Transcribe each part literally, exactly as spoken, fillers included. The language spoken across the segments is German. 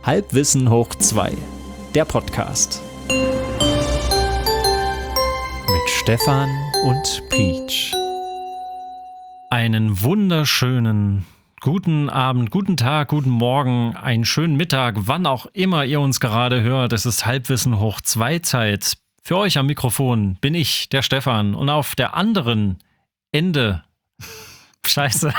Halbwissen hoch zwei, der Podcast. Mit Stefan und Peach. Einen wunderschönen guten Abend, guten Tag, guten Morgen, einen schönen Mittag, wann auch immer ihr uns gerade hört. Es ist Halbwissen hoch zwei Zeit. Für euch am Mikrofon bin ich, der Stefan, und auf der anderen Ende, Scheiße.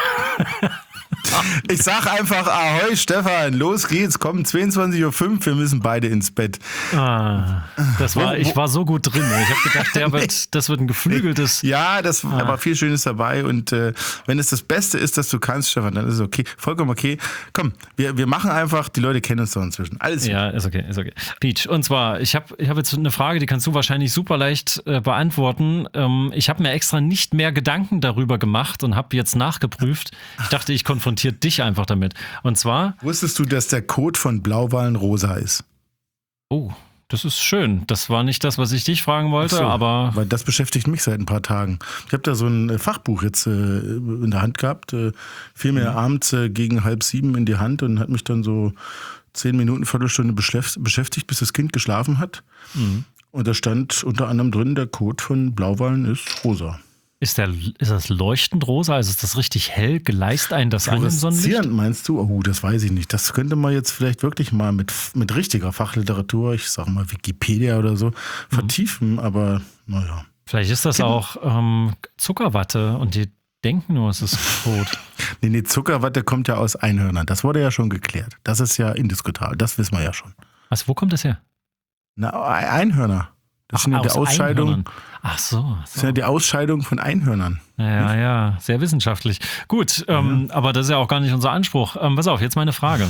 Ich sag einfach Ahoi Stefan, los geht's, komm, zweiundzwanzig Uhr fünf, wir müssen beide ins Bett. Ah, das war, ich war so gut drin. Ich habe gedacht, der wird, das wird ein geflügeltes. Ja, das Ah. war viel Schönes dabei und äh, wenn es das Beste ist, dass du kannst, Stefan, dann ist es okay, vollkommen okay. Komm, wir, wir machen einfach, die Leute kennen uns doch inzwischen. Alles Ja, ist okay, ist okay. Peach, und zwar, ich habe ich hab jetzt eine Frage, die kannst du wahrscheinlich super leicht äh, beantworten. Ähm, ich habe mir extra nicht mehr Gedanken darüber gemacht und habe jetzt nachgeprüft. Ich dachte, ich konfrontiere dich einfach damit. Und zwar... Wusstest du, dass der Code von Blauwalen rosa ist? Oh, das ist schön. Das war nicht das, was ich dich fragen wollte, So, aber... Weil das beschäftigt mich seit ein paar Tagen. Ich habe da so ein Fachbuch jetzt äh, in der Hand gehabt, äh, fiel mir mhm. abends äh, gegen halb sieben in die Hand und hat mich dann so zehn Minuten, Viertelstunde beschäftigt, bis das Kind geschlafen hat. Mhm. Und da stand unter anderem drin, der Code von Blauwalen ist rosa. Ist, der, ist das leuchtend rosa? Also ist das richtig hell? Geleist einen das an im Sonnenlicht? Meinst du? Oh, das weiß ich nicht. Das könnte man jetzt vielleicht wirklich mal mit, mit richtiger Fachliteratur, ich sag mal Wikipedia oder so, vertiefen, mhm. aber naja. Vielleicht ist das genau. auch ähm, Zuckerwatte und die denken nur, es ist rot. nee, nee, Zuckerwatte kommt ja aus Einhörnern. Das wurde ja schon geklärt. Das ist ja indiskutabel. Das wissen wir ja schon. Was, wo kommt das her? Na, Einhörner. Das Ach, sind ja die Ausscheidungen. Ach so, so. Das sind ja die Ausscheidungen von Einhörnern. Ja, ja, sehr wissenschaftlich. Gut, ähm, ja. aber das ist ja auch gar nicht unser Anspruch. Ähm, pass auf, jetzt meine Frage.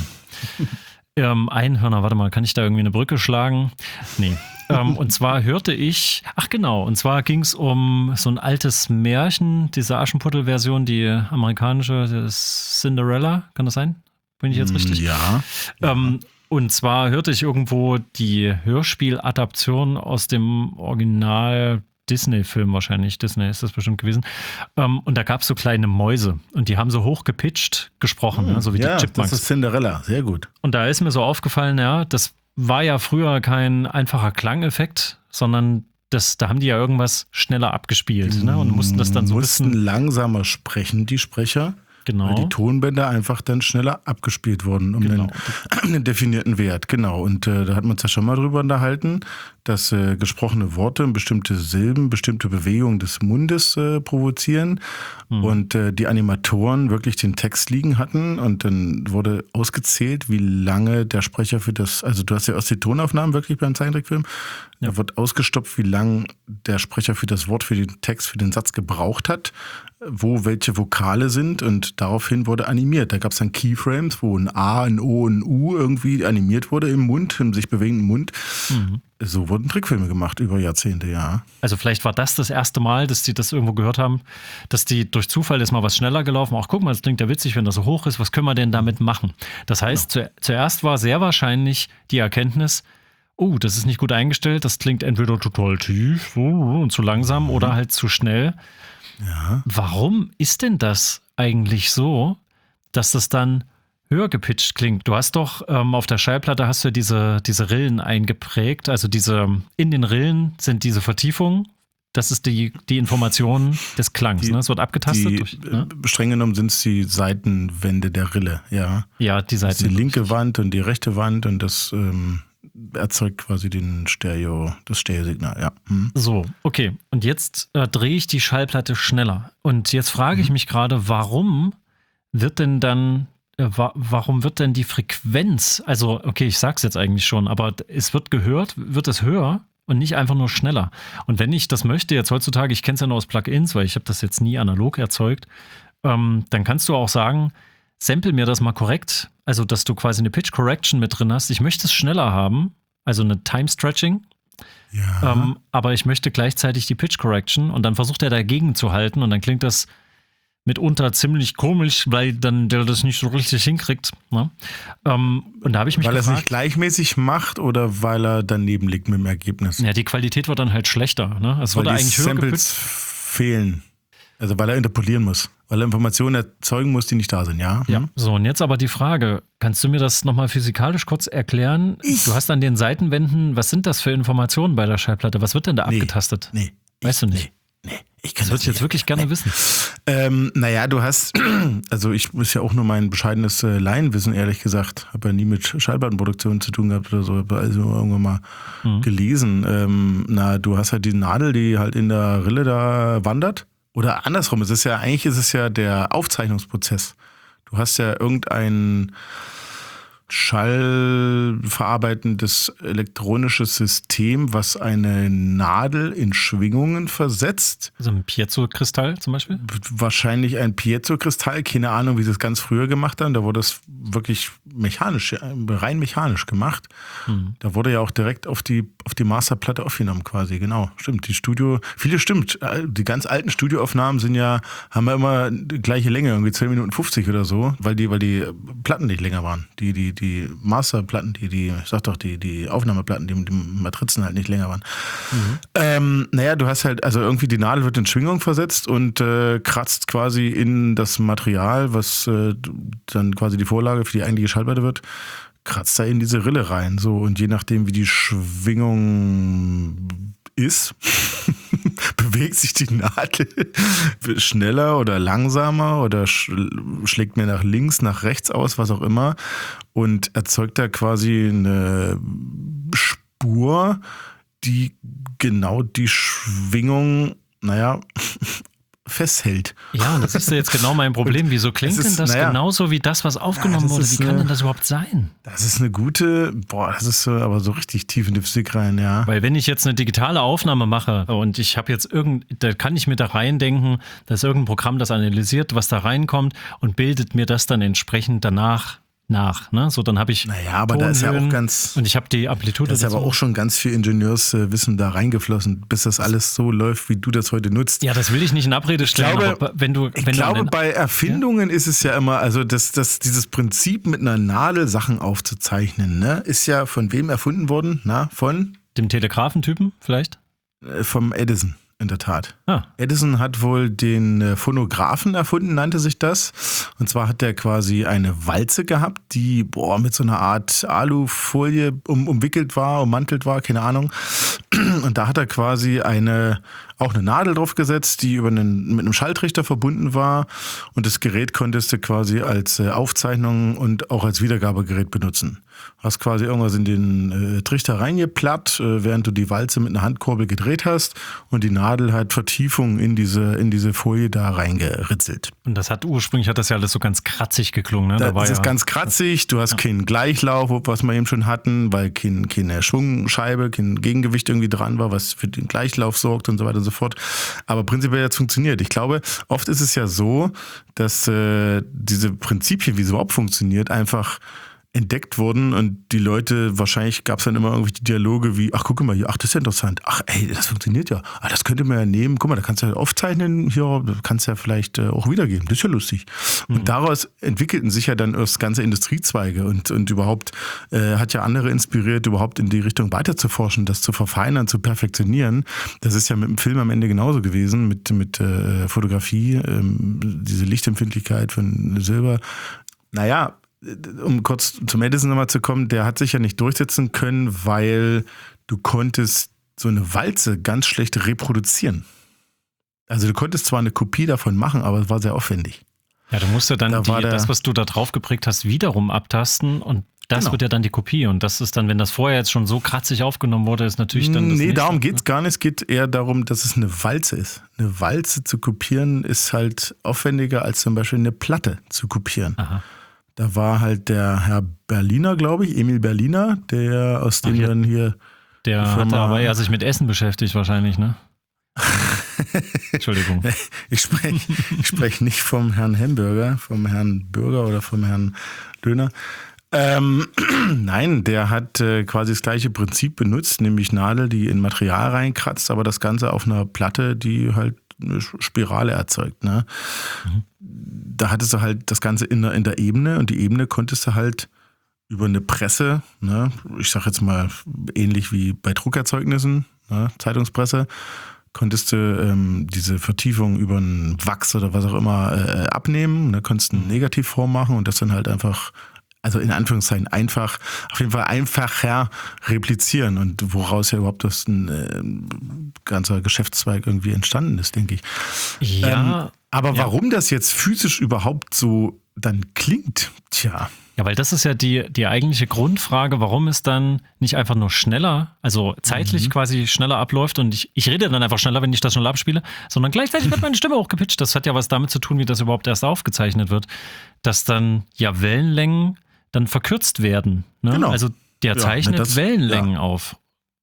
ähm, Einhörner, warte mal, kann ich da irgendwie eine Brücke schlagen? Nee. ähm, und zwar hörte ich, ach genau, und zwar ging es um so ein altes Märchen, diese Aschenputtel-Version, die amerikanische, das Cinderella, kann das sein? Bin ich jetzt richtig? Ja. Ähm, Und zwar hörte ich irgendwo die Hörspieladaption aus dem Original Disney-Film wahrscheinlich. Disney ist das bestimmt gewesen. Und da gab es so kleine Mäuse und die haben so hoch gepitcht gesprochen, hm, so wie ja, die Chipmunks. Das ist Cinderella, sehr gut. Und da ist mir so aufgefallen, ja, das war ja früher kein einfacher Klangeffekt, sondern das, da haben die ja irgendwas schneller abgespielt, ne? Und mussten das dann so ein bisschen... mussten langsamer sprechen, die Sprecher. Genau. Weil die Tonbänder einfach dann schneller abgespielt wurden um genau. einen, einen definierten Wert. Genau. Und äh, da hat man uns ja schon mal drüber unterhalten, dass äh, gesprochene Worte bestimmte Silben, bestimmte Bewegungen des Mundes äh, provozieren. Mhm. Und äh, die Animatoren wirklich den Text liegen hatten. Und dann wurde ausgezählt, wie lange der Sprecher für das, also du hast ja aus den Tonaufnahmen wirklich beim Zeichentrickfilm, ja. Da wird ausgestopft, wie lange der Sprecher für das Wort, für den Text, für den Satz gebraucht hat, wo welche Vokale sind und daraufhin wurde animiert. Da gab es dann Keyframes, wo ein A, ein O, ein U irgendwie animiert wurde im Mund, im sich bewegenden Mund. Mhm. So wurden Trickfilme gemacht über Jahrzehnte, ja. Also vielleicht war das das erste Mal, dass die das irgendwo gehört haben, dass die durch Zufall ist mal was schneller gelaufen. Ach, guck mal, das klingt ja witzig, wenn das so hoch ist. Was können wir denn damit machen? Das heißt, ja. zu, zuerst war sehr wahrscheinlich die Erkenntnis, oh, das ist nicht gut eingestellt, das klingt entweder total tief und zu langsam mhm. oder halt zu schnell. Ja. Warum ist denn das eigentlich so, dass das dann höher gepitcht klingt? Du hast doch ähm, auf der Schallplatte hast du diese, diese Rillen eingeprägt, also diese in den Rillen sind diese Vertiefungen. Das ist die, die Information des Klangs, die, ne? Es wird abgetastet. Die, durch, ne? Streng genommen sind es die Seitenwände der Rille, ja. Ja, die Seiten. Das ist die linke Wand und die rechte Wand und das ähm, erzeugt quasi den Stereo, das Stereosignal, ja. Hm. So, okay. Und jetzt äh, drehe ich die Schallplatte schneller. Und jetzt frage mhm. ich mich gerade, warum wird denn dann, äh, wa- warum wird denn die Frequenz, also okay, ich sag's jetzt eigentlich schon, aber es wird gehört, wird es höher und nicht einfach nur schneller. Und wenn ich das möchte, jetzt heutzutage, ich kenne es ja nur aus Plugins, weil ich habe das jetzt nie analog erzeugt, ähm, dann kannst du auch sagen, sample mir das mal korrekt, also dass du quasi eine Pitch Correction mit drin hast. Ich möchte es schneller haben, also eine Time Stretching, ja. ähm, aber ich möchte gleichzeitig die Pitch Correction und dann versucht er dagegen zu halten und dann klingt das mitunter ziemlich komisch, weil dann der das nicht so richtig hinkriegt. Ne? Ähm, und da habe ich mich Weil er es gefragt, nicht gleichmäßig macht oder weil er daneben liegt mit dem Ergebnis? ja, die Qualität wird dann halt schlechter. Ne? Es weil wurde die eigentlich höher Samples gepitcht. fehlen. Also weil er interpolieren muss. weil er Informationen erzeugen muss, die nicht da sind, ja? Ja, so und jetzt aber die Frage, kannst du mir das nochmal physikalisch kurz erklären? Ich? Du hast an den Seitenwänden, was sind das für Informationen bei der Schallplatte? Was wird denn da Nee, abgetastet? Nee. Weißt du nicht? Nee, nee. Ich kann Das würde ich jetzt wirklich gerne wissen. Ähm, naja, du hast, also ich ist ja auch nur mein bescheidenes äh, Laienwissen, ehrlich gesagt. Habe ja nie mit Schallplattenproduktion zu tun gehabt oder so, habe also irgendwann mal mhm. gelesen. Ähm, na, du hast halt die Nadel, die halt in der Rille da wandert. Oder andersrum, es ist ja, eigentlich ist es ja der Aufzeichnungsprozess. Du hast ja irgendein schallverarbeitendes elektronisches System, was eine Nadel in Schwingungen versetzt. Also ein Piezo-Kristall zum Beispiel? Wahrscheinlich ein Piezo-Kristall, keine Ahnung, wie sie es ganz früher gemacht haben. Da wurde es wirklich mechanisch, rein mechanisch gemacht. Mhm. Da wurde ja auch direkt auf die, auf die Masterplatte aufgenommen quasi, genau. Stimmt, die Studio, viele stimmt, die ganz alten Studioaufnahmen sind ja, haben ja immer die gleiche Länge, irgendwie zehn Minuten fünfzig oder so, weil die, weil die Platten nicht länger waren. Die, die, die Masterplatten, die, die, ich sag doch, die, die Aufnahmeplatten, die, die Matrizen halt nicht länger waren. Mhm. Ähm, naja, du hast halt, also irgendwie die Nadel wird in Schwingung versetzt und äh, kratzt quasi in das Material, was äh, dann quasi die Vorlage für die eigentliche Schallplatte wird, kratzt da in diese Rille rein. So, und je nachdem, wie die Schwingung ist, bewegt sich die Nadel schneller oder langsamer oder sch- schlägt mehr nach links, nach rechts aus, was auch immer, und erzeugt da quasi eine Spur, die genau die Schwingung, naja, festhält. Ja, das ist ja jetzt genau mein Problem. Wieso klingt ist, denn das naja, genauso wie das, was aufgenommen ja, das wurde? Wie kann eine, denn das überhaupt sein? Das ist eine gute, boah, das ist aber so richtig tief in die Physik rein, ja. Weil wenn ich jetzt eine digitale Aufnahme mache und ich habe jetzt irgend, da kann ich mir da reindenken, da ist irgendein Programm, das analysiert, was da reinkommt und bildet mir das dann entsprechend danach nach, ne? So, dann habe ich Naja, aber da ist ja auch ganz und ich habe die Amplitude. Da ist dazu. aber auch schon ganz viel Ingenieurswissen da reingeflossen, bis das alles so läuft, wie du das heute nutzt. Ja, das will ich nicht in Abrede stellen. Ich glaube, aber wenn du, wenn ich glaube du bei Erfindungen ja? ist es ja immer, also das, das, dieses Prinzip mit einer Nadel Sachen aufzuzeichnen, ne, ist ja von wem erfunden worden? Na, von? Dem Telegraphentypen vielleicht? Äh, vom Edison. In der Tat. Ah. Edison hat wohl den Phonographen erfunden, nannte sich das. Und zwar hat er quasi eine Walze gehabt, die boah, mit so einer Art Alufolie um, umwickelt war, ummantelt war, keine Ahnung. Und da hat er quasi eine, auch eine Nadel drauf gesetzt, die über einen, mit einem Schalltrichter verbunden war. Und das Gerät konntest du quasi als Aufzeichnung und auch als Wiedergabegerät benutzen. Hast quasi irgendwas in den äh, Trichter reingeplatt, äh, während du die Walze mit einer Handkurbel gedreht hast und die Nadel hat Vertiefung in diese, in diese Folie da reingeritzelt. Und das hat ursprünglich hat das ja alles so ganz kratzig geklungen. Ne? Da, da war das ist ja ganz kratzig, du hast ja. keinen Gleichlauf, was wir eben schon hatten, weil kein, keine Schwungscheibe, kein Gegengewicht irgendwie dran war, was für den Gleichlauf sorgt und so weiter und so fort. Aber prinzipiell hat es funktioniert. Ich glaube, oft ist es ja so, dass äh, diese Prinzipien, wie es überhaupt funktioniert, einfach entdeckt wurden und die Leute, wahrscheinlich gab es dann immer irgendwelche Dialoge wie, ach guck mal hier, ach das ist ja interessant, ach ey, das funktioniert ja, ach das könnte man ja nehmen, guck mal, da kannst du ja aufzeichnen, hier, da kannst du ja vielleicht äh, auch wiedergeben, das ist ja lustig. Mhm. Und daraus entwickelten sich ja dann erst ganze Industriezweige und, und überhaupt äh, hat ja andere inspiriert, überhaupt in die Richtung weiter zu forschen, das zu verfeinern, zu perfektionieren. Das ist ja mit dem Film am Ende genauso gewesen, mit, mit äh, Fotografie, ähm, diese Lichtempfindlichkeit von Silber. Naja, um kurz zum Edison nochmal zu kommen, der hat sich ja nicht durchsetzen können, weil du konntest so eine Walze ganz schlecht reproduzieren. Also du konntest zwar eine Kopie davon machen, aber es war sehr aufwendig. Ja, du musst ja dann da die, der, das, was du da drauf geprägt hast, wiederum abtasten und das genau. wird ja dann die Kopie. Und das ist dann, wenn das vorher jetzt schon so kratzig aufgenommen wurde, ist natürlich dann das Nee, nächste, darum geht es ne? gar nicht. Es geht eher darum, dass es eine Walze ist. Eine Walze zu kopieren ist halt aufwendiger als zum Beispiel eine Platte zu kopieren. Aha. Da war halt der Herr Berliner, glaube ich, Emil Berliner, der aus dem Ach, dann hier... Der hat aber ja sich mit Essen beschäftigt wahrscheinlich, ne? Entschuldigung. Ich spreche ich sprech nicht vom Herrn Hamburger, vom Herrn Bürger oder vom Herrn Döner. Ähm, nein, der hat äh, quasi das gleiche Prinzip benutzt, nämlich Nadel, die in Material reinkratzt, aber das Ganze auf einer Platte, die halt eine Spirale erzeugt. Ne? Mhm. Da hattest du halt das Ganze in der, in der Ebene und die Ebene konntest du halt über eine Presse, ne? Ich sag jetzt mal ähnlich wie bei Druckerzeugnissen, ne? Zeitungspresse, konntest du ähm, diese Vertiefung über einen Wachs oder was auch immer äh, abnehmen. Und da konntest du eine Negativform machen und das dann halt einfach, also in Anführungszeichen einfach, auf jeden Fall einfacher replizieren und woraus ja überhaupt das ein äh, ganzer Geschäftszweig irgendwie entstanden ist, denke ich. Ja. Ähm, aber ja. warum das jetzt physisch überhaupt so dann klingt, tja. Ja, weil das ist ja die, die eigentliche Grundfrage, warum es dann nicht einfach nur schneller, also zeitlich mhm. quasi schneller abläuft und ich, ich rede dann einfach schneller, wenn ich das schneller abspiele, sondern gleichzeitig wird meine Stimme hochgepitcht. Das hat ja was damit zu tun, wie das überhaupt erst aufgezeichnet wird, dass dann ja Wellenlängen dann verkürzt werden. Ne? Genau. Also der zeichnet ja, das, Wellenlängen ja. auf.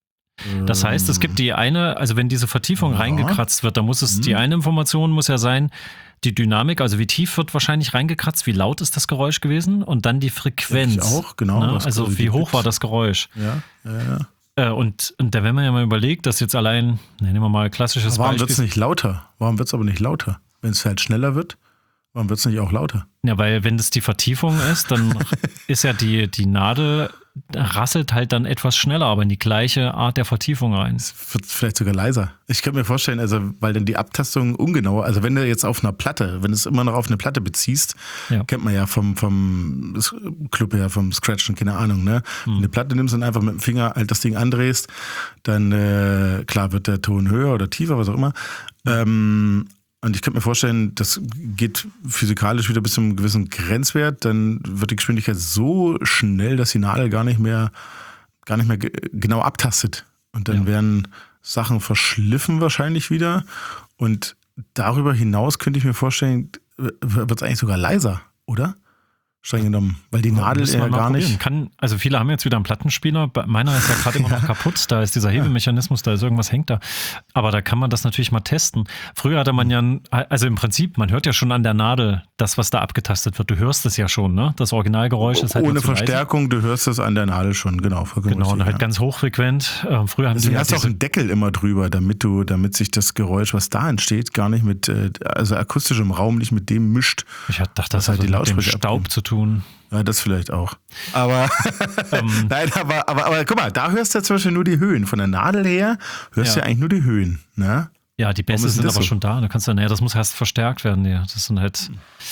Das heißt, es gibt die eine, also wenn diese Vertiefung ja. reingekratzt wird, dann muss es, mhm. die eine Information muss ja sein, die Dynamik, also wie tief wird wahrscheinlich reingekratzt, wie laut ist das Geräusch gewesen und dann die Frequenz. Ich auch, genau. Ne? Also wie hoch war das Geräusch. Ja, ja, ja. Und, und da, wenn man ja mal überlegt, dass jetzt allein, nehmen wir mal klassisches aber warum Beispiel. Warum wird es nicht lauter? Warum wird es aber nicht lauter? Wenn es halt schneller wird, warum wird es nicht auch lauter? Ja, weil wenn das die Vertiefung ist, dann ist ja die, die Nadel rasselt halt dann etwas schneller, aber in die gleiche Art der Vertiefung rein. Es wird vielleicht sogar leiser. Ich könnte mir vorstellen, also weil dann die Abtastung ungenauer, also wenn du jetzt auf einer Platte, wenn du es immer noch auf eine Platte beziehst, ja. kennt man ja vom, vom Club her, vom Scratchen, keine Ahnung, ne? Hm. Wenn du eine Platte nimmst und einfach mit dem Finger halt das Ding andrehst, dann äh, klar wird der Ton höher oder tiefer, was auch immer. Ähm, Und ich könnte mir vorstellen, das geht physikalisch wieder bis zu einem gewissen Grenzwert, dann wird die Geschwindigkeit so schnell, dass die Nadel gar nicht mehr, gar nicht mehr genau abtastet. Und dann ja. werden Sachen verschliffen wahrscheinlich wieder. Und darüber hinaus könnte ich mir vorstellen, wird es eigentlich sogar leiser, oder? Streng genommen, weil die Nadel ja gar nicht... Kann, also viele haben jetzt wieder einen Plattenspieler, meiner ist ja gerade immer noch kaputt, da ist dieser Hebemechanismus, da ist irgendwas hängt da. Aber da kann man das natürlich mal testen. Früher hatte man ja, also im Prinzip, man hört ja schon an der Nadel das, was da abgetastet wird. Du hörst es ja schon, ne? Das Originalgeräusch ist halt ohne Verstärkung, du hörst es an der Nadel schon, genau. Genau, und halt ja. ganz hochfrequent. Äh, früher haben Deswegen die hast du auch einen Deckel immer drüber, damit du, damit sich das Geräusch, was da entsteht, gar nicht mit, also akustisch im Raum nicht mit dem mischt. Ich dachte, das hat halt die Lautsprecher mit dem Staub abgeben. Zu tun. Ja, das vielleicht auch. Aber, ähm, nein, aber, aber, aber guck mal, da hörst du ja zum Beispiel nur die Höhen. Von der Nadel her hörst du ja. ja eigentlich nur die Höhen. Ne? Ja, die Bässe sind aber so? schon da. Da kannst du, naja, das muss erst verstärkt werden. Ja. Das sind halt.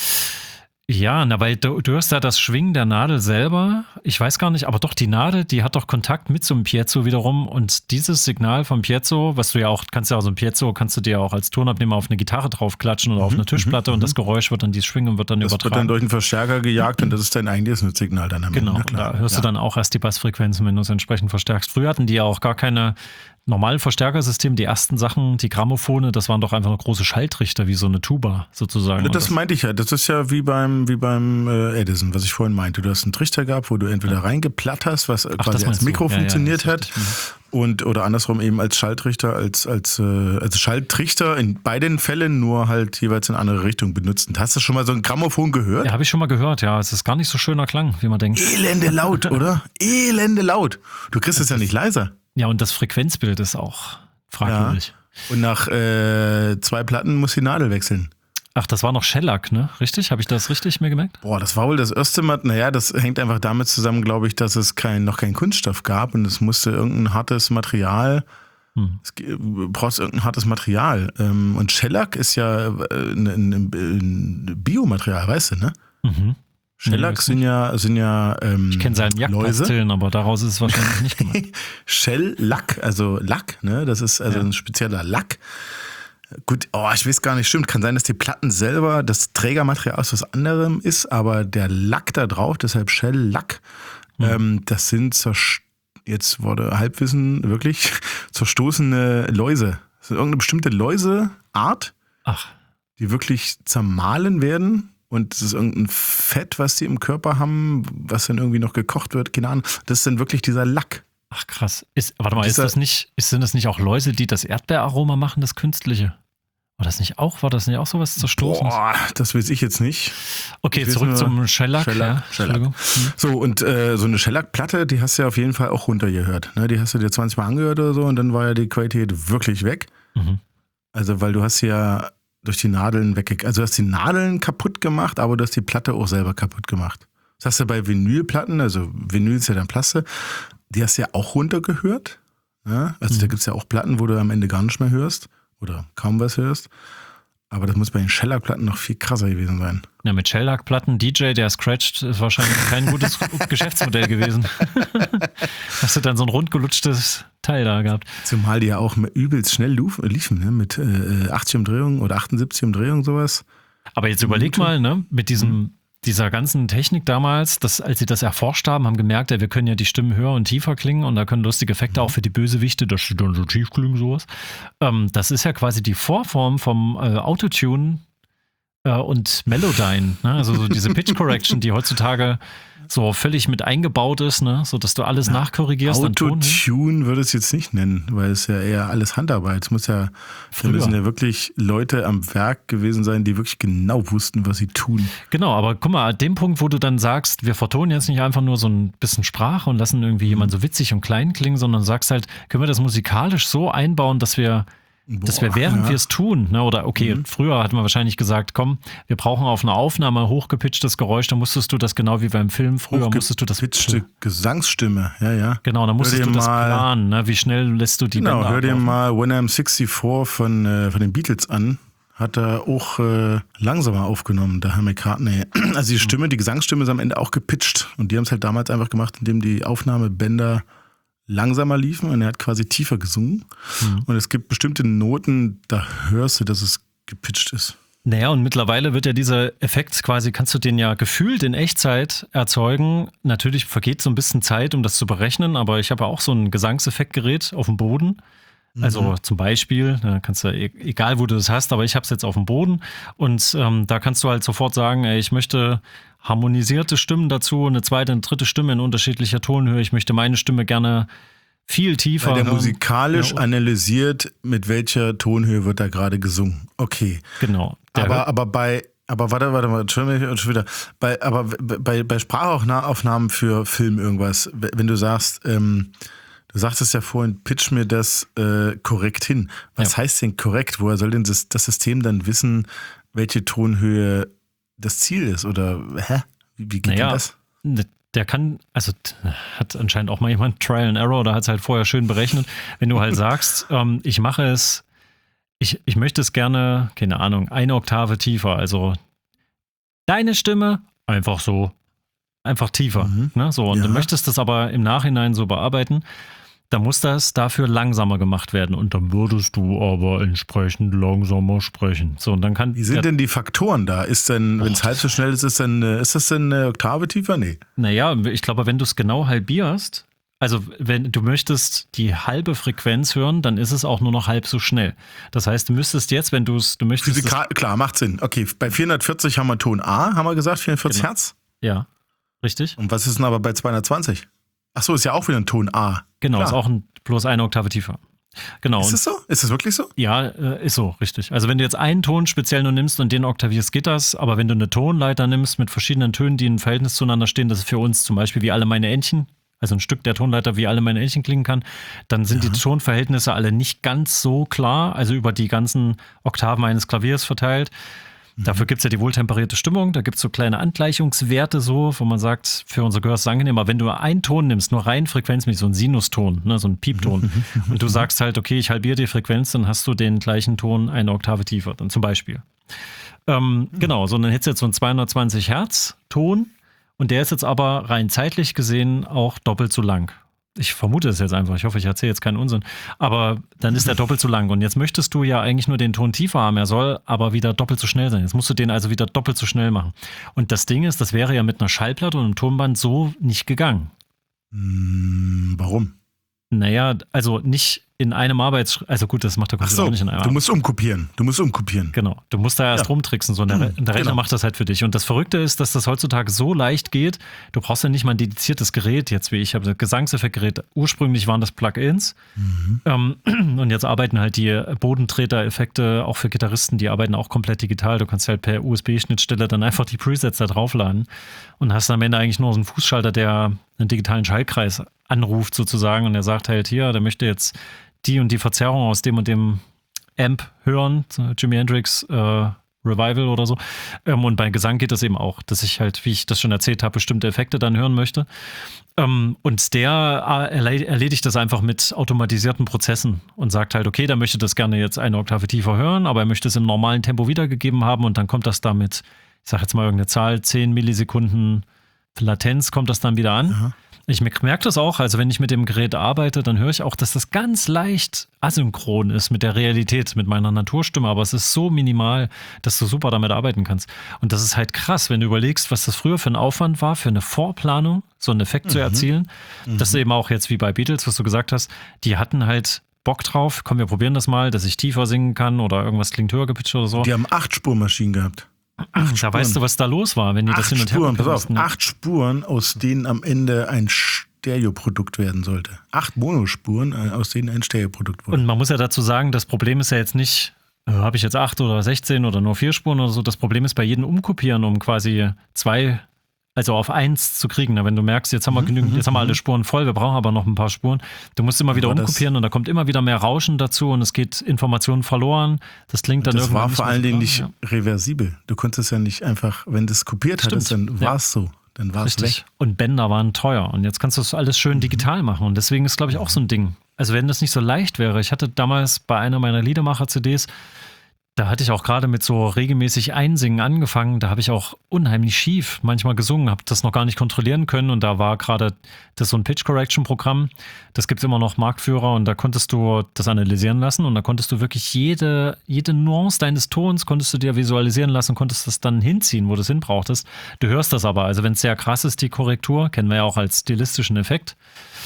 Ja, na, weil du, du hörst ja das Schwingen der Nadel selber. Ich weiß gar nicht, aber doch, die Nadel, die hat doch Kontakt mit so einem Piezo wiederum. Und dieses Signal vom Piezo, was du ja auch, kannst ja auch so ein Piezo, kannst du dir auch als Tonabnehmer auf eine Gitarre draufklatschen oder mhm, auf eine Tischplatte mhm, und das Geräusch wird dann, die Schwingung wird dann das übertragen. Das wird dann durch einen Verstärker gejagt und das ist dein eigentliches Signal dann am Ende. Genau, da hörst ja. du dann auch erst die Bassfrequenzen, wenn du es entsprechend verstärkst. Früher hatten die ja auch gar keine normale Verstärkersystem, die ersten Sachen, die Grammophone, das waren doch einfach nur große Schalltrichter, wie so eine Tuba sozusagen. Das, das meinte ich ja, das ist ja wie beim, wie beim äh, Edison, was ich vorhin meinte. Du hast einen Trichter gehabt, wo du entweder ja. reingeplatt hast, was Ach, quasi als Mikro ja, funktioniert ja, hat, und oder andersrum eben als Schalltrichter, als, als, äh, als Schalltrichter in beiden Fällen nur halt jeweils in andere Richtung benutzt. Und hast du schon mal so ein Grammophon gehört? Ja, habe ich schon mal gehört, ja. Es ist gar nicht so schöner Klang, wie man denkt. Elende laut, oder? Elende laut. Du kriegst es ja nicht leiser. Ja, und das Frequenzbild ist auch fragwürdig. Ja. Und nach äh, zwei Platten muss die Nadel wechseln. Ach, das war noch Shellac, ne? Richtig? Habe ich das richtig mir gemerkt? Boah, das war wohl das erste Mal. Naja, das hängt einfach damit zusammen, glaube ich, dass es kein, noch keinen Kunststoff gab und es musste irgendein hartes Material. Hm. Es brauchst irgendein hartes Material. Und Shellac ist ja ein, ein, ein Biomaterial, weißt du, ne? Mhm. Shellac sind ja, sind ja ähm, ich kenne seinen Jagdpastillen, aber daraus ist es wahrscheinlich nicht gemacht. Shellac, also Lack, ne? Das ist also ja. ein spezieller Lack. Gut, oh, ich weiß gar nicht, stimmt. Kann sein, dass die Platten selber das Trägermaterial aus was anderem ist, aber der Lack da drauf, deshalb Shellac, mhm. ähm, das sind zerst- jetzt wurde Halbwissen wirklich zerstoßene Läuse. Das ist irgendeine bestimmte Läuseart, Ach. die wirklich zermahlen werden. Und das ist irgendein Fett, was die im Körper haben, was dann irgendwie noch gekocht wird, keine Ahnung. Das ist dann wirklich dieser Lack. Ach krass. Ist, warte mal, ist das nicht, ist, sind das nicht auch Läuse, die das Erdbeeraroma machen, das Künstliche? War das nicht auch, war das nicht auch sowas Zerstoßendes? Boah, das weiß ich jetzt nicht. Okay, ich zurück zum Shellac. Shellac, ja. Shellac. Mhm. So, und äh, so eine Shellac-Platte, die hast du ja auf jeden Fall auch runtergehört. Ne? Die hast du dir zwanzig Mal angehört oder so und dann war ja die Qualität wirklich weg. Mhm. Also, weil du hast ja durch die Nadeln weggekriegt. Also du hast die Nadeln kaputt gemacht, aber du hast die Platte auch selber kaputt gemacht. Das hast du bei Vinylplatten, also Vinyl ist ja dann Plaste, die hast du ja auch runtergehört. Ja? Also mhm. da gibt es ja auch Platten, wo du am Ende gar nicht mehr hörst. oder kaum was hörst. Aber das muss bei den Shellac-Platten noch viel krasser gewesen sein. Ja, mit Shellac-Platten, D J, der scratcht, ist wahrscheinlich kein gutes Geschäftsmodell gewesen. Hast du dann so ein rundgelutschtes Teil da gehabt. Zumal die ja auch übelst schnell liefen, ne? Mit äh, achtzig Umdrehungen oder achtundsiebzig Umdrehungen, sowas. Aber jetzt überleg mal, ne, mit diesem, mhm. dieser ganzen Technik damals, dass, als sie das erforscht haben, haben gemerkt, ja, wir können ja die Stimmen höher und tiefer klingen und da können lustige Effekte mhm. auch für die Bösewichte, dass sie dann so tief klingen, sowas. Ähm, das ist ja quasi die Vorform vom äh, Autotune äh, und Melodyne, ne? Also so diese Pitch Correction, die heutzutage so völlig mit eingebaut ist, ne? So dass du alles ja, nachkorrigierst. Autotune würde es jetzt nicht nennen, weil es ja eher alles Handarbeit. Es muss ja, da müssen ja wirklich Leute am Werk gewesen sein, die wirklich genau wussten, was sie tun. Genau, aber guck mal, an dem Punkt, wo du dann sagst, wir vertonen jetzt nicht einfach nur so ein bisschen Sprache und lassen irgendwie jemanden so witzig und klein klingen, sondern sagst halt, können wir das musikalisch so einbauen, dass wir Boah, dass wir, während ja. wir es tun, ne, oder okay, mhm. früher hat man wahrscheinlich gesagt, komm, wir brauchen auf einer Aufnahme hochgepitchtes Geräusch, dann musstest du das genau wie beim Film, früher musstest du das... Hochgepitchte Gesangsstimme, ja, ja. Genau, dann musstest du das mal, planen, ne, wie schnell lässt du die genau, Bänder hör dir ablaufen. mal When I'm sixty-four von, äh, von den Beatles an, hat er auch äh, langsamer aufgenommen, der Herr McCartney. Also die Stimme, die Gesangsstimme ist am Ende auch gepitcht und die haben es halt damals einfach gemacht, indem die Aufnahmebänder langsamer liefen und er hat quasi tiefer gesungen. Mhm. Und es gibt bestimmte Noten, da hörst du, dass es gepitcht ist. Naja, und mittlerweile wird ja dieser Effekt quasi, kannst du den ja gefühlt in Echtzeit erzeugen. Natürlich vergeht so ein bisschen Zeit, um das zu berechnen, aber ich habe ja auch so ein Gesangseffektgerät auf dem Boden. Also mhm. zum Beispiel, da kannst du, egal wo du das hast, aber ich habe es jetzt auf dem Boden und ähm, da kannst du halt sofort sagen, ey, ich möchte harmonisierte Stimmen dazu, eine zweite, eine dritte Stimme in unterschiedlicher Tonhöhe. Ich möchte meine Stimme gerne viel tiefer. Weil der musikalisch ja, analysiert, mit welcher Tonhöhe wird da gerade gesungen. Okay. Genau. Aber, aber bei, aber warte, warte mal, schon wieder. Bei, aber bei, bei Sprachaufnahmen für Film irgendwas, wenn du sagst, ähm, du sagtest ja vorhin, pitch mir das äh, korrekt hin. Was ja. heißt denn korrekt? Woher soll denn das, das System dann wissen, welche Tonhöhe das Ziel ist? Oder hä? Wie, wie geht naja, denn das? Der kann, also hat anscheinend auch mal jemand Trial and Error oder hat es halt vorher schön berechnet. Wenn du halt sagst, ähm, ich mache es, ich, ich möchte es gerne, keine Ahnung, eine Oktave tiefer. Also deine Stimme einfach so, einfach tiefer. Mhm. Ne? So, und ja. du möchtest das aber im Nachhinein so bearbeiten. Da muss das dafür langsamer gemacht werden und dann würdest du aber entsprechend langsamer sprechen. So, und dann kann Wie sind denn die Faktoren da? Ist denn, wenn es halb so schnell ist, ist, dann, ist das denn eine Oktave tiefer? Nee. Naja, ich glaube, wenn du es genau halbierst, also wenn du möchtest die halbe Frequenz hören, dann ist es auch nur noch halb so schnell. Das heißt, du müsstest jetzt, wenn du es, du möchtest... Physikal, klar, macht Sinn. Okay, bei vierhundertvierzig haben wir Ton A, haben wir gesagt, vierhundertvierzig genau. Hertz? Ja, richtig. Und was ist denn aber bei zweihundertzwanzig? Ach so, ist ja auch wieder ein Ton A. Genau, Klar. Ist auch ein, bloß eine Oktave tiefer. Genau. Ist das so? Ist das wirklich so? Ja, ist so, richtig. Also wenn du jetzt einen Ton speziell nur nimmst und den oktavierst, geht das. Aber wenn du eine Tonleiter nimmst mit verschiedenen Tönen, die in Verhältnis zueinander stehen, das ist für uns zum Beispiel wie alle meine Entchen, also ein Stück der Tonleiter wie alle meine Entchen klingen kann, dann sind ja. die Tonverhältnisse alle nicht ganz so klar, also über die ganzen Oktaven eines Klaviers verteilt. Dafür gibt es ja die wohltemperierte Stimmung, da gibt es so kleine Angleichungswerte so, wo man sagt, für unser Gehör ist es angenehm, aber wenn du einen Ton nimmst, nur rein frequenzmäßig, so einen Sinuston, ne, so einen Piepton, und du sagst halt, okay, ich halbiere die Frequenz, dann hast du den gleichen Ton eine Oktave tiefer, dann zum Beispiel. Ähm, mhm. Genau, so dann hättest du jetzt so einen zweihundertzwanzig Hertz Ton und der ist jetzt aber rein zeitlich gesehen auch doppelt so lang. Ich vermute es jetzt einfach, ich hoffe, ich erzähle jetzt keinen Unsinn, aber dann ist der doppelt so lang und jetzt möchtest du ja eigentlich nur den Ton tiefer haben, er soll aber wieder doppelt so schnell sein. Jetzt musst du den also wieder doppelt so schnell machen. Und das Ding ist, das wäre ja mit einer Schallplatte und einem Tonband so nicht gegangen. Hm, warum? Naja, also nicht in einem Arbeits... Also gut, das macht der Computer so, auch nicht in einem du musst umkopieren. Du musst umkopieren. Genau, du musst da erst ja. rumtricksen. So, und der, der Rechner genau. macht das halt für dich. Und das Verrückte ist, dass das heutzutage so leicht geht. Du brauchst ja nicht mal ein dediziertes Gerät, jetzt wie ich habe das Gesangseffektgerät. Ursprünglich waren das Plugins. Mhm. Ähm, und jetzt arbeiten halt die Bodentreter-Effekte auch für Gitarristen, die arbeiten auch komplett digital. Du kannst halt per U S B-Schnittstelle dann einfach die Presets da draufladen und hast am Ende eigentlich nur so einen Fußschalter, der einen digitalen Schallkreis anruft sozusagen und der sagt halt hier, der möchte jetzt die und die Verzerrung aus dem und dem Amp hören, Jimi Hendrix äh, Revival oder so. Ähm, und bei Gesang geht das eben auch, dass ich halt, wie ich das schon erzählt habe, bestimmte Effekte dann hören möchte. Ähm, und der erledigt das einfach mit automatisierten Prozessen und sagt halt, okay, der möchte das gerne jetzt eine Oktave tiefer hören, aber er möchte es im normalen Tempo wiedergegeben haben und dann kommt das da mit, ich sag jetzt mal irgendeine Zahl, zehn Millisekunden Latenz kommt das dann wieder an. Aha. Ich merke das auch, also wenn ich mit dem Gerät arbeite, dann höre ich auch, dass das ganz leicht asynchron ist mit der Realität, mit meiner Naturstimme, aber es ist so minimal, dass du super damit arbeiten kannst. Und das ist halt krass, wenn du überlegst, was das früher für ein Aufwand war, für eine Vorplanung, so einen Effekt mhm. zu erzielen. Mhm. Das ist eben auch jetzt wie bei Beatles, was du gesagt hast, die hatten halt Bock drauf, komm, wir probieren das mal, dass ich tiefer singen kann oder irgendwas klingt höher gepitcht oder so. Die haben acht Spurmaschinen gehabt. Ach, da weißt du, was da los war, wenn die acht das hin und her Spuren, pass auf, mussten, ne? acht Spuren, aus denen am Ende ein Stereoprodukt werden sollte. Acht Monospuren, aus denen ein Stereoprodukt wurde. Und man muss ja dazu sagen, das Problem ist ja jetzt nicht, äh, habe ich jetzt acht oder sechzehn oder nur vier Spuren oder so. Das Problem ist bei jedem Umkopieren, um quasi zwei, also auf eins zu kriegen. Wenn du merkst, jetzt haben wir genügend, jetzt haben wir alle Spuren voll, wir brauchen aber noch ein paar Spuren. Du musst immer wieder aber umkopieren und da kommt immer wieder mehr Rauschen dazu und es geht Informationen verloren. Das klingt dann das irgendwann war nicht vor mehr allen so Dingen klar, nicht ja. reversibel. Du konntest ja nicht einfach, wenn du es kopiert Stimmt. hattest, dann Ja. war es so. Dann war es weg. Und Bänder waren teuer. Und jetzt kannst du das alles schön digital machen. Und deswegen ist, glaube ich, auch so ein Ding. Also wenn das nicht so leicht wäre. Ich hatte damals bei einer meiner Liedermacher-C Ds, da hatte ich auch gerade mit so regelmäßig Einsingen angefangen. Da habe ich auch unheimlich schief manchmal gesungen, habe das noch gar nicht kontrollieren können. Und da war gerade das so ein Pitch-Correction-Programm. Das gibt es immer noch, Marktführer. Und da konntest du das analysieren lassen. Und da konntest du wirklich jede, jede Nuance deines Tons konntest du dir visualisieren lassen und konntest das dann hinziehen, wo du es hinbrauchtest. Du hörst das aber. Also wenn es sehr krass ist, die Korrektur, kennen wir ja auch als stilistischen Effekt.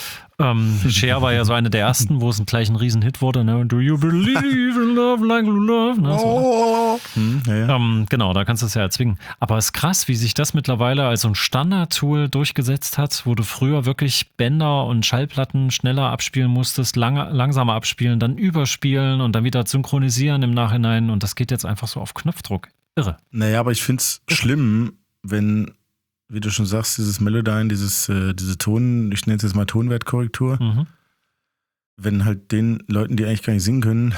Ähm, Cher war ja so eine der ersten, wo es gleich ein Riesenhit wurde. Ne? Do you believe in love like you love? Ne? So. Oh. Hm, ja, ja. Ähm, genau, da kannst du es ja erzwingen. Aber es ist krass, wie sich das mittlerweile als so ein Standard-Tool durchgesetzt hat, wo du früher wirklich Bänder und Schallplatten schneller abspielen musstest, lange, langsamer abspielen, dann überspielen und dann wieder synchronisieren im Nachhinein. Und das geht jetzt einfach so auf Knopfdruck. Irre. Naja, aber ich finde es schlimm, wenn, wie du schon sagst, dieses Melodyne, dieses, äh, diese Ton, ich nenne es jetzt mal Tonwertkorrektur, Mhm. wenn halt den Leuten, die eigentlich gar nicht singen können,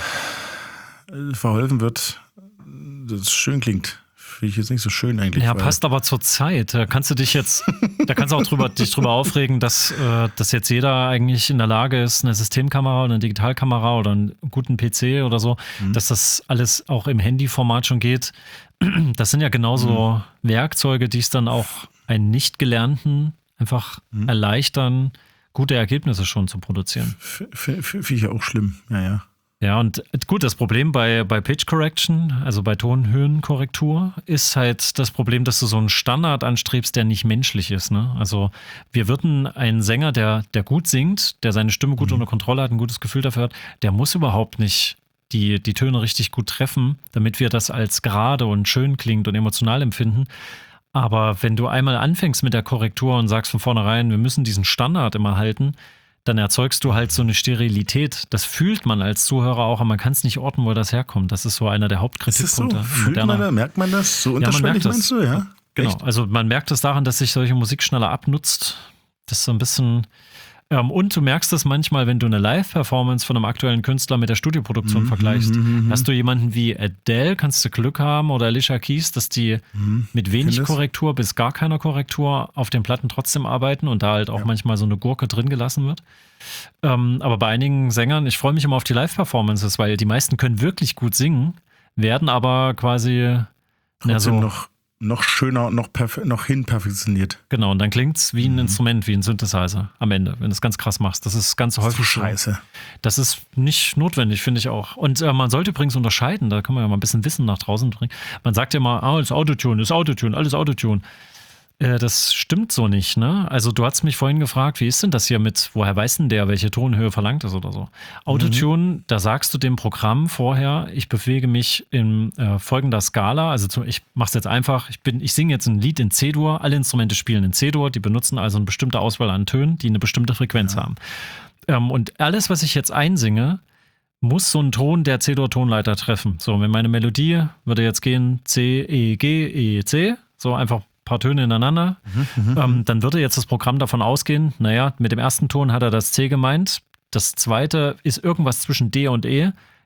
äh, verholfen wird, dass es schön klingt. Finde ich jetzt nicht so schön eigentlich. Ja, weil- passt aber zur Zeit. Da kannst du dich jetzt, da kannst du auch drüber, dich drüber aufregen, dass, äh, dass jetzt jeder eigentlich in der Lage ist, eine Systemkamera oder eine Digitalkamera oder einen guten P C oder so, Mhm. dass das alles auch im Handyformat schon geht. Das sind ja genauso Werkzeuge, die es dann auch einen Nicht-Gelernten einfach Mhm. erleichtern, gute Ergebnisse schon zu produzieren. F- f- Finde ich ja auch schlimm. Ja, ja. Ja, und gut, das Problem bei, bei Pitch Correction, also bei Tonhöhenkorrektur, ist halt das Problem, dass du so einen Standard anstrebst, der nicht menschlich ist. Ne? Also wir würden einen Sänger, der, der gut singt, der seine Stimme gut Mhm. unter Kontrolle hat, ein gutes Gefühl dafür hat, der muss überhaupt nicht die, die Töne richtig gut treffen, damit wir das als gerade und schön klingt und emotional empfinden. Aber wenn du einmal anfängst mit der Korrektur und sagst von vornherein, wir müssen diesen Standard immer halten, dann erzeugst du halt so eine Sterilität. Das fühlt man als Zuhörer auch, aber man kann es nicht orten, wo das herkommt. Das ist so einer der Ist es so? Hauptkritikpunkte. Fühlt man moderner- das, merkt man das? So man unterschwellig merkt das. meinst du, ja? Genau, Echt? also man merkt es daran, dass sich solche Musik schneller abnutzt. Das ist so ein bisschen... Ähm, und du merkst es manchmal, wenn du eine Live-Performance von einem aktuellen Künstler mit der Studioproduktion Mhm, vergleichst. mhm, mhm. Hast du jemanden wie Adele, kannst du Glück haben, oder Alicia Keys, dass die Mhm. mit wenig Kenn das. Korrektur bis gar keiner Korrektur auf den Platten trotzdem arbeiten und da halt auch Ja. manchmal so eine Gurke drin gelassen wird. Ähm, aber bei einigen Sängern, ich freue mich immer auf die Live-Performances, weil die meisten können wirklich gut singen, werden aber quasi ja, Trotzdem so, noch, noch schöner und noch, perf- noch hin perfektioniert. genau, und dann klingt es wie ein Mhm. Instrument, wie ein Synthesizer am Ende, wenn du es ganz krass machst. Das ist ganz häufig so. Scheiße. Das ist nicht notwendig, finde ich auch. Und äh, man sollte übrigens unterscheiden, da kann man ja mal ein bisschen Wissen nach draußen bringen. Man sagt ja immer, ah, das Autotune, das Autotune, alles Autotune. Äh, das stimmt so nicht, ne? Also du hast mich vorhin gefragt, wie ist denn das hier mit, woher weiß denn der, welche Tonhöhe verlangt ist oder so? Autotune, da sagst du dem Programm vorher, ich bewege mich in äh, folgender Skala, also zu, ich mache es jetzt einfach, ich bin, ich singe jetzt ein Lied in C-Dur, alle Instrumente spielen in C-Dur, die benutzen also eine bestimmte Auswahl an Tönen, die eine bestimmte Frequenz haben. Ähm, und alles, was ich jetzt einsinge, muss so einen Ton der C-Dur-Tonleiter treffen. So, wenn meine Melodie würde jetzt gehen C, E, G, E, C, so einfach ein paar Töne ineinander, ähm, dann würde jetzt das Programm davon ausgehen, naja, mit dem ersten Ton hat er das C gemeint, das zweite ist irgendwas zwischen D und E.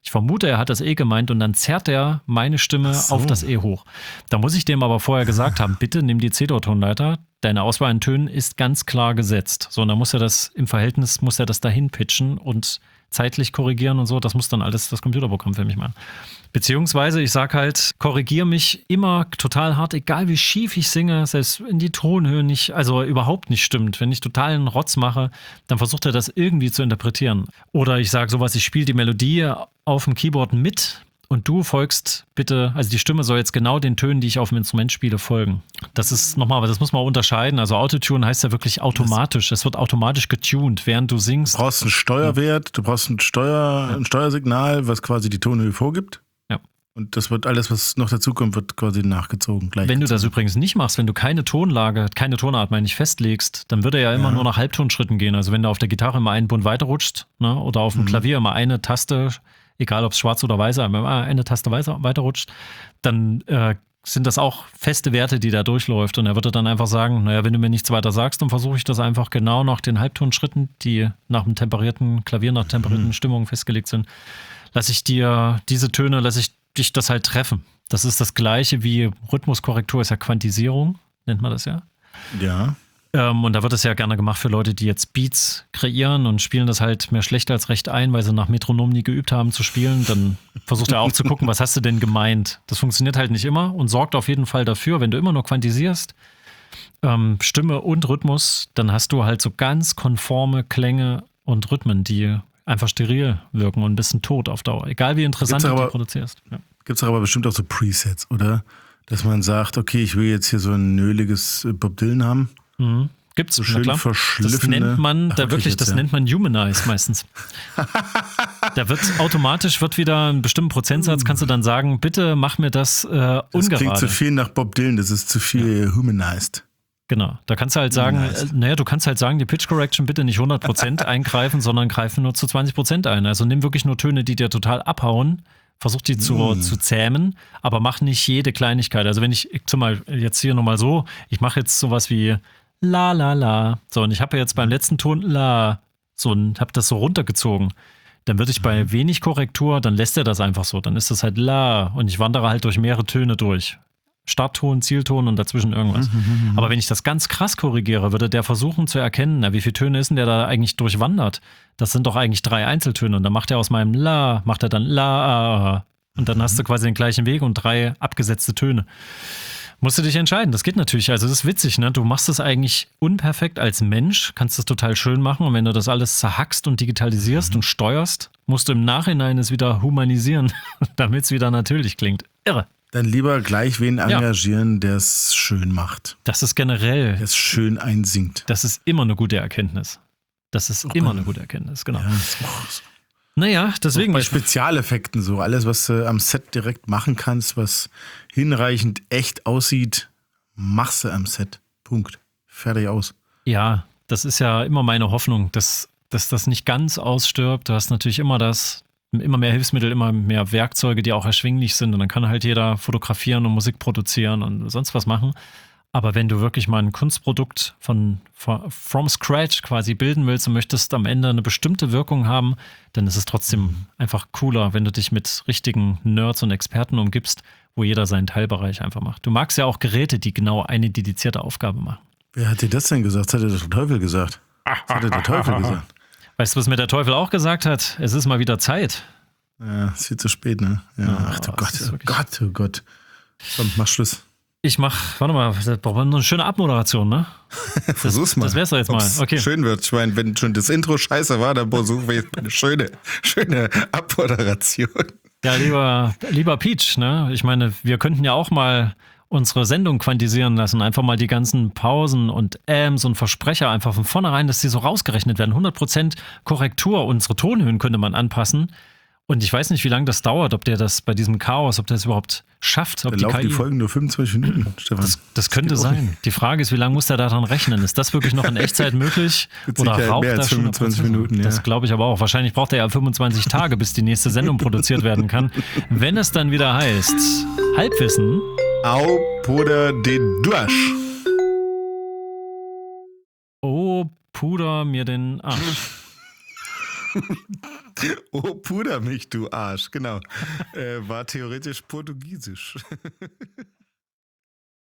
Ich vermute, er hat das E gemeint und dann zerrt er meine Stimme so. auf das E hoch. Da muss ich dem aber vorher gesagt haben, bitte nimm die C-Dur-Tonleiter, deine Auswahl an Tönen ist ganz klar gesetzt. So, und dann muss er das im Verhältnis, muss er das dahin pitchen und zeitlich korrigieren und so, das muss dann alles das Computerprogramm für mich machen. Beziehungsweise ich sag halt, korrigiere mich immer total hart, egal wie schief ich singe, selbst in die Tonhöhe nicht, also überhaupt nicht stimmt. Wenn ich totalen Rotz mache, dann versucht er das irgendwie zu interpretieren. Oder ich sage sowas, ich spiele die Melodie auf dem Keyboard mit und du folgst bitte, also die Stimme soll jetzt genau den Tönen, die ich auf dem Instrument spiele, folgen. Das ist nochmal, aber das muss man unterscheiden. Also Autotune heißt ja wirklich automatisch. Es wird automatisch getuned, während du singst. Du brauchst einen Steuerwert, du brauchst ein, Steuer, ein Steuersignal, was quasi die Tonhöhe vorgibt. Ja. Und das wird alles, was noch dazukommt, wird quasi nachgezogen. Wenn du das übrigens nicht machst, wenn du keine Tonlage, keine Tonart mal nicht festlegst, dann würde er ja immer ja. nur nach Halbtonschritten gehen. Also wenn du auf der Gitarre immer einen Bund weiterrutscht, ne, oder auf dem mhm. Klavier immer eine Taste, egal ob es schwarz oder weiß, wenn man eine Taste weiter, weiterrutscht, dann äh, sind das auch feste Werte, die da durchläuft. Und er würde dann einfach sagen, naja, wenn du mir nichts weiter sagst, dann versuche ich das einfach genau nach den Halbtonschritten, die nach dem temperierten Klavier, nach temperierten mhm. Stimmungen festgelegt sind, lasse ich dir diese Töne, lasse ich dich das halt treffen. Das ist das Gleiche wie Rhythmuskorrektur, ist ja Quantisierung, nennt man das ja. Ja. Ähm, und da wird es ja gerne gemacht für Leute, die jetzt Beats kreieren und spielen das halt mehr schlecht als recht ein, weil sie nach Metronom nie geübt haben zu spielen. Dann versucht er auch zu gucken, was hast du denn gemeint? Das funktioniert halt nicht immer und sorgt auf jeden Fall dafür, wenn du immer nur quantisierst, ähm, Stimme und Rhythmus, dann hast du halt so ganz konforme Klänge und Rhythmen, die einfach steril wirken und ein bisschen tot auf Dauer. Egal wie interessant du die produzierst. Ja. Gibt es aber bestimmt auch so Presets, oder? Dass man sagt, okay, ich will jetzt hier so ein nöliges Bob Dylan haben. Mhm. Gibt's, so schön verschliffene. Das nennt man, da Ach, wirklich, jetzt, das ja. nennt man Humanize meistens. Da wird automatisch wird wieder ein bestimmter Prozentsatz, kannst du dann sagen, bitte mach mir das äh, ungerade. Das klingt zu viel nach Bob Dylan, das ist zu viel ja. humanized. Genau, da kannst du halt sagen, äh, naja, du kannst halt sagen, die Pitch Correction bitte nicht hundert Prozent eingreifen, sondern greifen nur zu zwanzig Prozent ein. Also nimm wirklich nur Töne, die dir total abhauen, versuch die zu, mm. zu zähmen, aber mach nicht jede Kleinigkeit. Also wenn ich, ich zum Beispiel jetzt hier nochmal so, ich mache jetzt sowas wie la la la, so, und ich habe jetzt beim letzten Ton la, so, und habe das so runtergezogen, dann würde ich bei mhm. wenig Korrektur, dann lässt er das einfach so, dann ist das halt la und ich wandere halt durch mehrere Töne durch. Startton, Zielton und dazwischen irgendwas. Mhm, aber wenn ich das ganz krass korrigiere, würde der versuchen zu erkennen, na, wie viele Töne ist denn der da eigentlich durchwandert? Das sind doch eigentlich drei Einzeltöne und dann macht er aus meinem la, macht er dann la und dann mhm. hast du quasi den gleichen Weg und drei abgesetzte Töne. Musst du dich entscheiden, das geht natürlich, also das ist witzig, ne? Du machst es eigentlich unperfekt als Mensch, kannst es total schön machen und wenn du das alles zerhackst und digitalisierst mhm. und steuerst, musst du im Nachhinein es wieder humanisieren, damit es wieder natürlich klingt. Irre. Dann lieber gleich wen engagieren, ja. der es schön macht. Das ist generell. Der es schön einsingt. Das ist immer eine gute Erkenntnis. Das ist okay. immer eine gute Erkenntnis, genau. Ja, das ist naja, deswegen. Auch bei Spezialeffekten so. Alles, was du am Set direkt machen kannst, was hinreichend echt aussieht, machst du am Set. Punkt. Fertig aus. Ja, das ist ja immer meine Hoffnung, dass, dass das nicht ganz ausstirbt. Du hast natürlich immer das. Immer mehr Hilfsmittel, immer mehr Werkzeuge, die auch erschwinglich sind und dann kann halt jeder fotografieren und Musik produzieren und sonst was machen. Aber wenn du wirklich mal ein Kunstprodukt von, von from scratch quasi bilden willst und möchtest am Ende eine bestimmte Wirkung haben, dann ist es trotzdem einfach cooler, wenn du dich mit richtigen Nerds und Experten umgibst, wo jeder seinen Teilbereich einfach macht. Du magst ja auch Geräte, die genau eine dedizierte Aufgabe machen. Wer hat dir das denn gesagt? Das hat der Teufel gesagt. Das hat der Teufel gesagt. Weißt du, was mir der Teufel auch gesagt hat? Es ist mal wieder Zeit. Ja, ist viel zu spät, ne? Ja, ach du Gott, oh Gott, oh Gott. Komm, mach Schluss. Ich mach, warte mal, das braucht man eine schöne Abmoderation, ne? Versuch's mal. Das wär's doch jetzt mal. Okay. Schön wird. Ich meine, wenn schon das Intro scheiße war, dann versuchen wir jetzt mal eine schöne, schöne Abmoderation. Ja, lieber, lieber Peach, ne? Ich meine, wir könnten ja auch mal unsere Sendung quantisieren lassen, einfach mal die ganzen Pausen und Äms und Versprecher einfach von vornherein, dass die so rausgerechnet werden. hundert Prozent Korrektur, unsere Tonhöhen könnte man anpassen. Und ich weiß nicht, wie lange das dauert, ob der das bei diesem Chaos, ob der das überhaupt schafft. Ob da die laufen K I die Folgen nur fünfundzwanzig Minuten, Stefan. Das, das könnte das sein. Die Frage ist, wie lange muss der daran rechnen? Ist das wirklich noch in Echtzeit möglich? Oder raucht mehr als das schon fünfundzwanzig Minuten, ja. Das glaube ich aber auch. Wahrscheinlich braucht er ja fünfundzwanzig Tage, bis die nächste Sendung produziert werden kann. Wenn es dann wieder heißt, Halbwissen. Au Puder de Dusch. Oh, puder mir den Arsch. Oh, puder mich, du Arsch, genau. Äh, war theoretisch Portugiesisch.